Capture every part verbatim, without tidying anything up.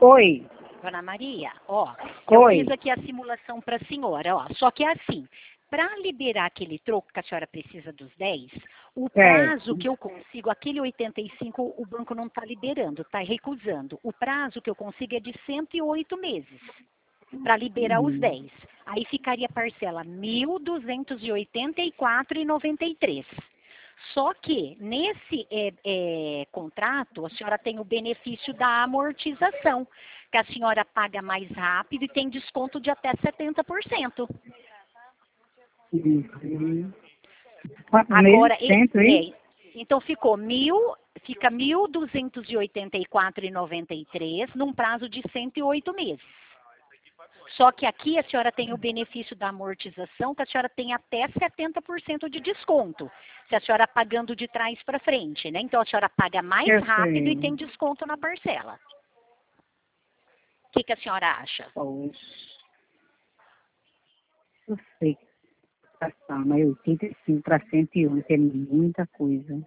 Oi. Dona Maria, ó, Oi. eu fiz aqui a simulação para a senhora, ó. Só que é assim, para liberar aquele troco que a senhora precisa dos dez, o prazo Certo. que eu consigo, aquele oitenta e cinco, o banco não está liberando, está recusando. O prazo que eu consigo é de cento e oito meses para liberar os Uhum. dez. Aí ficaria a parcela mil duzentos e oitenta e quatro reais e noventa e três centavos. Só que nesse é, é, contrato, a senhora tem o benefício da amortização, que a senhora paga mais rápido e tem desconto de até setenta por cento. Uhum. Quantos Agora, meses? Cento, hein? é, então ficou mil, fica mil duzentos e oitenta e quatro reais e noventa e três centavos num prazo de cento e oito meses. Só que aqui a senhora tem o benefício da amortização, que a senhora tem até setenta por cento de desconto, se a senhora pagando de trás para frente, né? Então a senhora paga mais Eu rápido e sei. tem desconto na parcela. O que, que a senhora acha? Poxa. Eu sei que tá, mas oitenta e cinco para cento e oito é muita coisa.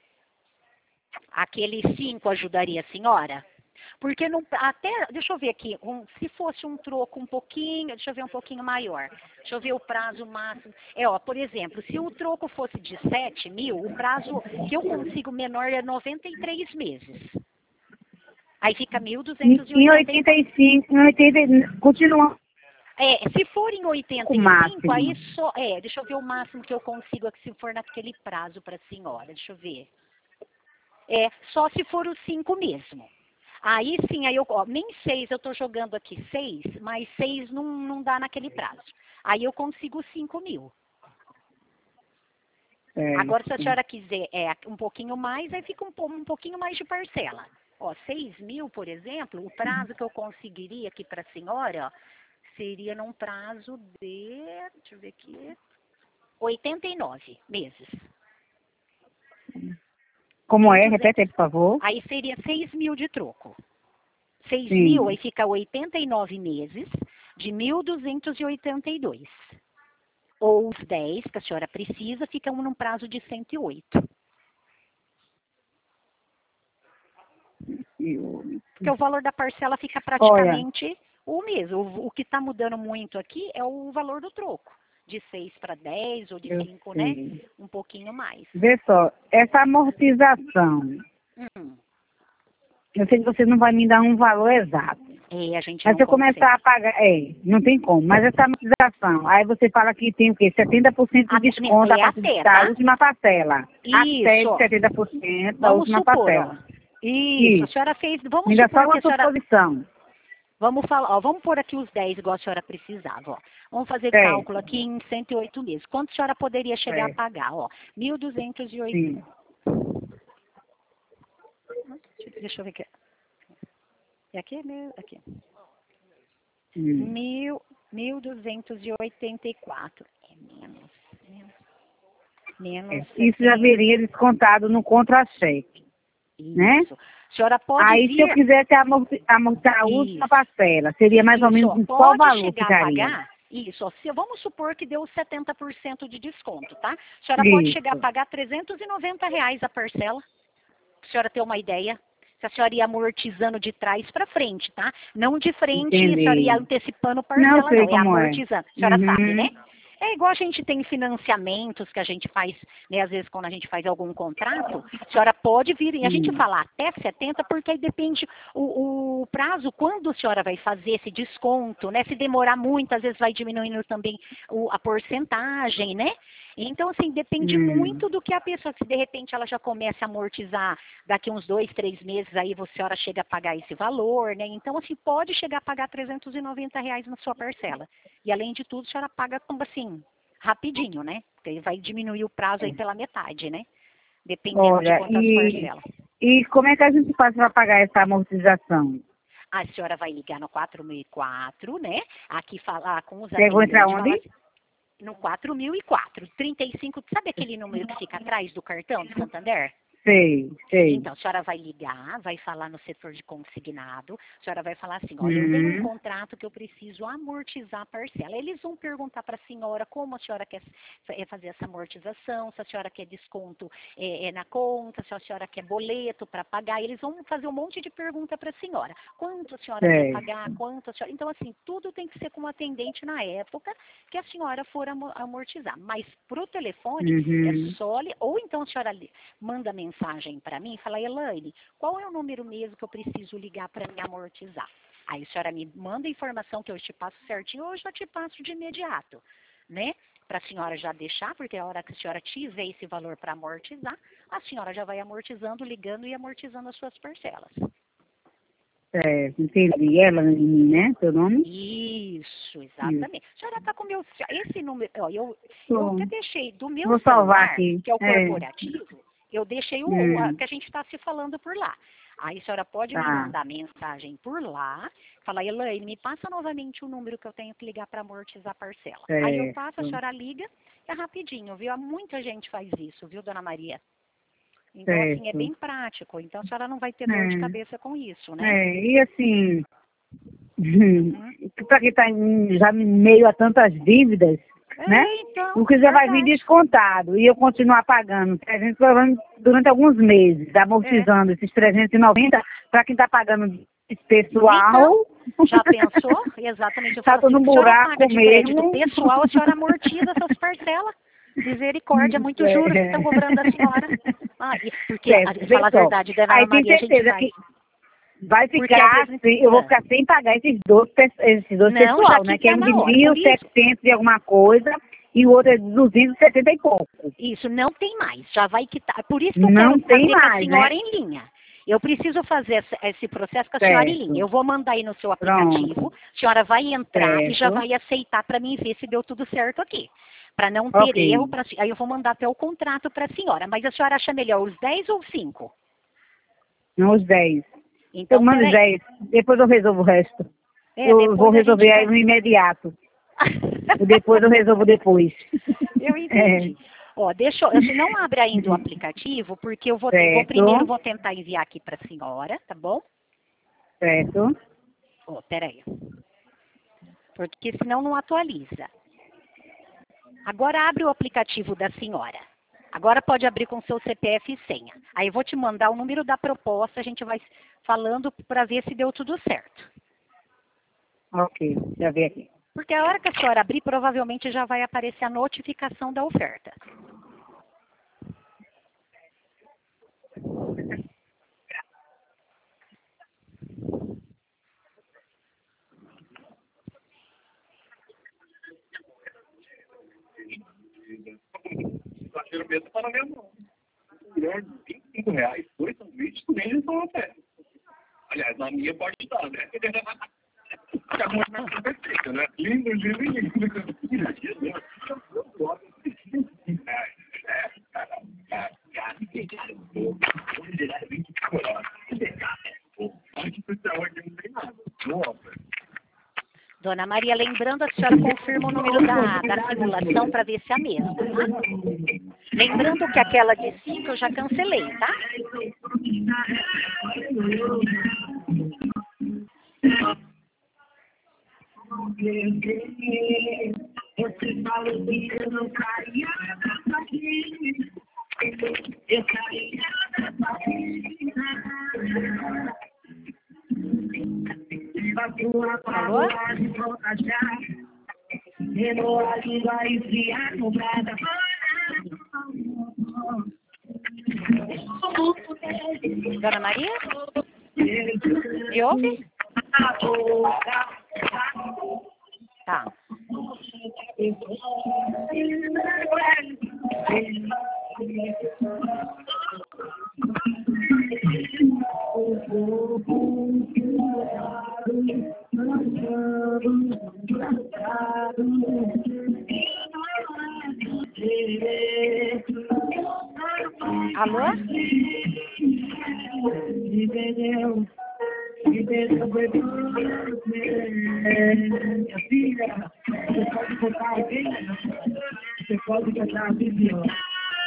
Aquele cinco ajudaria a senhora? Porque não, até, deixa eu ver aqui, um, se fosse um troco um pouquinho, deixa eu ver um pouquinho maior. Deixa eu ver o prazo máximo. É, ó, por exemplo, se o troco fosse de sete mil, o prazo que eu consigo menor é noventa e três meses. Aí fica mil duzentos e Em oitenta e quatro. oitenta e cinco, em oitenta, continua É, se for em oitenta com o e cinco, aí máximo. só, é, deixa eu ver o máximo que eu consigo aqui, se for naquele prazo para a senhora, deixa eu ver. É, só se for os cinco mesmo. Aí sim, aí eu, ó, nem seis, eu estou jogando aqui seis, mas seis não, não dá naquele prazo. Aí eu consigo cinco mil. Agora, se a Certo. senhora quiser é, um pouquinho mais, aí fica um, po- um pouquinho mais de parcela. Ó, seis mil, por exemplo, o prazo que eu conseguiria aqui para a senhora, ó, seria num prazo de, deixa eu ver aqui, oitenta e nove meses. Como é? mil e duzentos. Repete aí, por favor. Aí seria seis mil de troco. seis mil, Sim. aí fica oitenta e nove meses de mil duzentos e oitenta e dois. Ou os dez que a senhora precisa, ficam num prazo de cento e oito. Eu- Porque o valor da parcela fica Olha, praticamente o mesmo. O, o que está mudando muito aqui é o valor do troco. De seis para dez ou de eu cinco, né? sei. Um pouquinho mais. Vê só, essa amortização, Hum, eu sei que você não vai me dar um valor exato. é, a gente Mas não se eu começar a consegue. pagar, é, não tem como. Mas essa amortização, aí você fala que tem o quê? setenta por cento de Até, desconto a é partir até, da tá? última parcela. Até Isso, de ó. setenta por cento da Vamos última supor, ó. parcela. Isso, a Isso. senhora fez. Vamos Ainda só supor que uma a senhora. suposição. Vamos falar, ó, vamos pôr aqui os dez, igual a senhora precisava, ó. Vamos fazer cálculo Certo. aqui em cento e oito meses. Quanto a senhora poderia chegar a Certo. pagar, ó? mil duzentos e oitenta. Sim. Deixa eu ver aqui. É aqui, meu, aqui. Hum. Mil, mil duzentos e oitenta e quatro. É menos, menos, É. menos Isso já setenta. viria descontado no contra-cheque, né? Isso. A senhora pode Aí, se eu vir. quisesse amorti- amortar a última Isso. parcela, seria mais ou Isso, menos ó, em qual pode valor chegar a ficaria? pagar, isso, ó, se, vamos supor que deu setenta por cento de desconto, tá? A senhora pode chegar a Isso. pagar trezentos e noventa reais a parcela, pra senhora ter uma ideia. Se a senhora ia amortizando de trás para frente, tá? Não de frente, a senhora ia Entendi. antecipando Não parcela, sei não, é como é. amortizando. A senhora sabe, né? Uhum. É igual a gente tem financiamentos que a gente faz, né? Às vezes quando a gente faz algum contrato, a senhora pode vir, e a gente Hum. fala até setenta, porque aí depende o, o prazo, quando a senhora vai fazer esse desconto, né? Se demorar muito, às vezes vai diminuindo também o, a porcentagem, né? Então, assim, depende Hum. muito do que a pessoa, se de repente ela já começa a amortizar daqui uns dois, três meses, aí a senhora chega a pagar esse valor, né? Então, assim, pode chegar a pagar trezentos e noventa reais na sua parcela. E, além de tudo, a senhora paga, como assim, rapidinho, né? Porque vai diminuir o prazo aí pela metade, né? Dependendo de Olha, quantas e, parcelas. e como é que a gente faz para pagar essa amortização? A senhora vai ligar no quatro mil e quatro, né? Aqui falar com os Pegou entrar atendentes, falar onde? assim, no quatro mil e quatro, trinta e cinco, sabe aquele número que fica atrás do cartão do Santander? Sei, sei. Então, a senhora vai ligar, vai falar no setor de consignado, a senhora vai falar assim, olha, eu tenho um Uhum. contrato que eu preciso amortizar a parcela. Eles vão perguntar para a senhora como a senhora quer eh, fazer essa amortização, se a senhora quer desconto eh, eh, na conta, se a senhora quer boleto para pagar. Eles vão fazer um monte de pergunta para a senhora. Quanto a senhora quer Sei. pagar, quanto a senhora... Então, assim, tudo tem que ser com o atendente na época que a senhora for amo- amortizar. Mas para o telefone, é Uhum. só... li- Ou então a senhora li- manda mensagem para mim e fala, Elaine, qual é o número mesmo que eu preciso ligar para me amortizar? Aí a senhora me manda a informação que eu te passo certinho, ou eu já te passo de imediato, né? Para a senhora já deixar, porque a hora que a senhora tiver esse valor para amortizar, a senhora já vai amortizando, ligando e amortizando as suas parcelas. Certo, entendi. Elaine, né? Seu nome? Isso, Isso. exatamente. A senhora está com o meu... Esse número... Ó, eu, eu Tô. até deixei do meu Vou salvar celular, aqui. que é o É. corporativo, eu deixei o, o a- Hum. que a gente está se falando por lá. Aí a senhora pode me Tá. mandar mensagem por lá, falar, Elaine, me passa novamente o número que eu tenho que ligar para amortizar a parcela. Aí eu passo, a Certo. senhora liga, é rapidinho, viu? Muita gente faz isso, viu, dona Maria? Então, assim, é Certo. bem prático. Então, a senhora não vai ter dor de É. cabeça com isso, né? É. E assim, Uhum. para quem está já em meio a tantas dívidas, né? É, então, O que já vai vir verdade. descontado e eu continuar pagando trezentos durante alguns meses, É. amortizando esses trezentos e noventa para quem está pagando esse pessoal. Então, já pensou? Exatamente. Eu Tá falo assim, todo se a senhora buraco paga de crédito mesmo. pessoal, a senhora amortiza essas parcelas. Misericórdia, muitos juros que estão cobrando da senhora. Ah, e- porque, a, Certo, vê falar a só. verdade, dona Aí tem Maria, a gente certeza vai. que vai Porque às ficar, vezes. assim, eu vou Ah, ficar sem pagar esses dois, pe- esses dois não, já pessoal, né? Que é quita um de na hora. mil Por e isso, setecentos e alguma coisa e o outro é de duzentos e setenta e pouco. isso, não tem mais. Já vai quitar. Por isso que eu Não quero tem fazer com a mais, né? senhora em linha. Eu preciso fazer esse, esse processo com a senhora em linha. Certo. Eu vou mandar aí no seu Pronto. aplicativo. A senhora vai entrar e já Certo. vai aceitar para mim ver se deu tudo certo aqui. Para não ter Ok. erro. Pra, aí eu vou mandar até o contrato para a senhora. Mas a senhora acha melhor os dez ou os cinco? Não, os dez. Eu Então, mando os peraí. dez. Depois eu resolvo o resto. É, Eu vou depois a gente resolver aí vai... no imediato. E depois eu resolvo depois. Eu É. entendi. Ó, deixa eu, eu não abre ainda o aplicativo, porque eu vou, eu vou Certo. primeiro vou tentar enviar aqui para a senhora, tá bom? Certo. Ó, peraí. Porque senão não atualiza. Agora abre o aplicativo da senhora. Agora pode abrir com seu C P F e senha. Aí eu vou te mandar o número da proposta, a gente vai falando para ver se deu tudo certo. Ok. Já vi aqui. Porque a hora que a senhora abrir, provavelmente já vai aparecer a notificação da oferta. Exagero mesmo está na minha mão. Um milhão de vinte e cinco reais, dois sanduíches, também eles estão a pé. Aliás, na minha pode estar, né? Fica muito mais perfeito, né? Lindo, lindo, lindo. Dona Maria, lembrando, a senhora confirma o número da, da simulação para ver se é a mesma, tá? Lembrando que aquela de cinco eu já cancelei, tá? Alô? Dona Maria? Me ouve? Tá. Alô?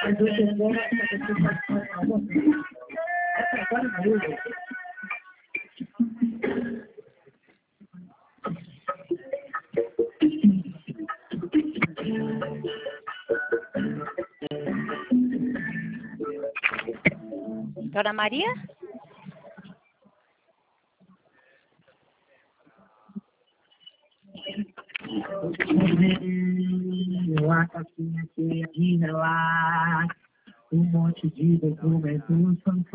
Dona Maria? A caixinha cheia de relatos, um monte de documentos são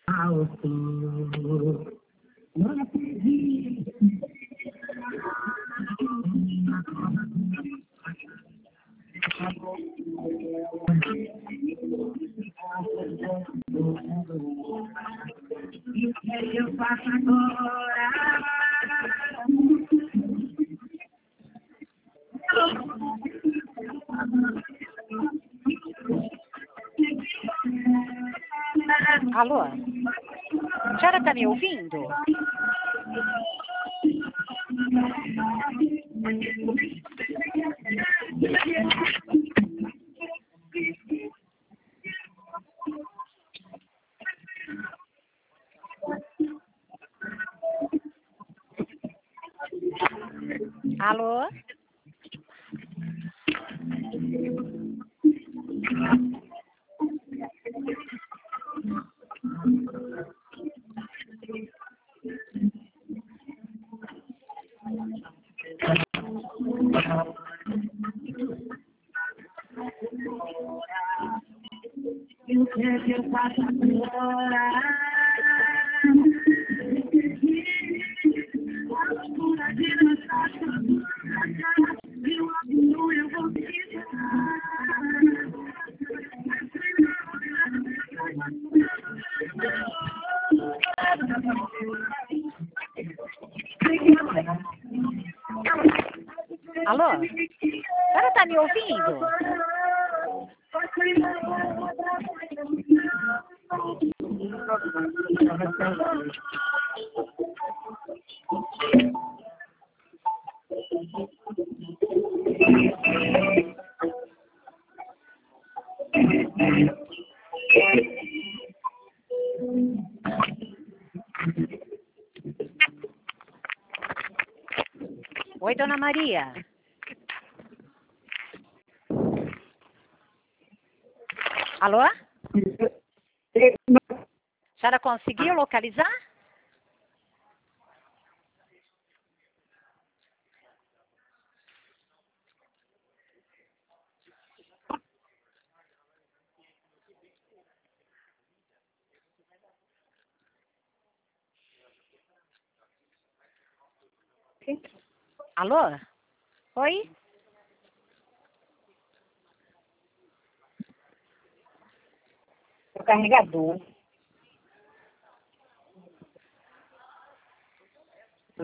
falsos. Não acredito. E o que eu faço agora? Alô? A senhora está me ouvindo? Alô? E o que eu faço agora? Alô? A senhora está me ouvindo? Oi, Dona Maria. Alô? A senhora conseguiu localizar? Alô? Oi? O carregador.